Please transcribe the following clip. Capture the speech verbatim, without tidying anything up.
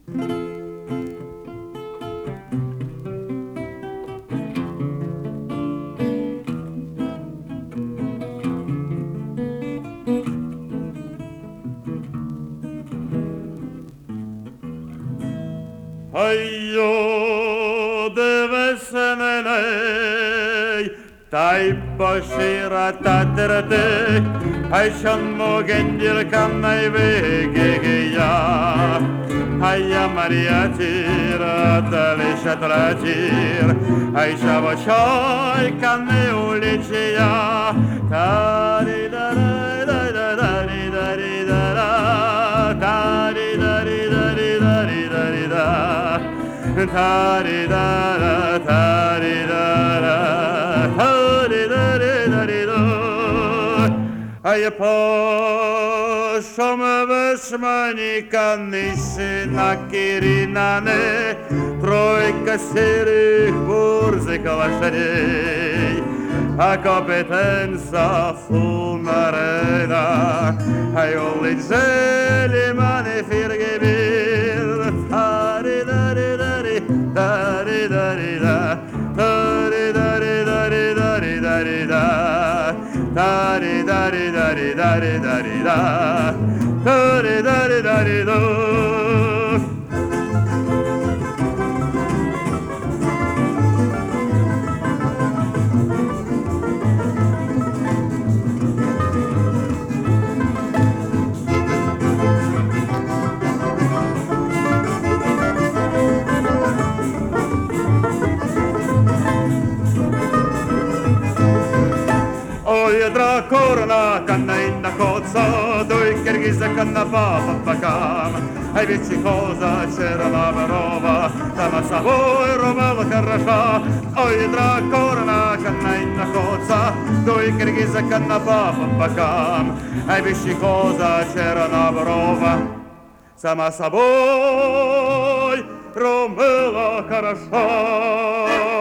Ай-ё, девесенелей, тай пошира татерте, айшан могендир каннай вегегея, айя мариатира, талиша тратир, айша вочай канне уличия, тари-дарай-дай-дай-дай-дай-дай-дай, тари-дари-дари-дари-дари-да. Ta-di-da-da, ta-di-da-da, ta-di-da-di-da-di-da. Ай пошоме весманіка ниси на Киринане, тройка серых бурзых лошадей, а компетенса фунарена, ай улиджели мане фиргебил, та-ди-да-ди-да-ди, та-ди-да-ди-да, та-ди-да-ди-да-ди-да-ди-да-ди-да, та-ди-да-ди-да-ди-да-ди-да-ди-да, та-ди-да-ди-да-ди-да. Ой, корна, канна инна коца, дой киргиза канна папа пакам. Ай вечихоза, черна барова, тама собой ромала хороша. Ой, корна, канна инна коца, дой киргиза канна папа пакам. Ай вечихоза, черна барова, сама собой ромала хороша.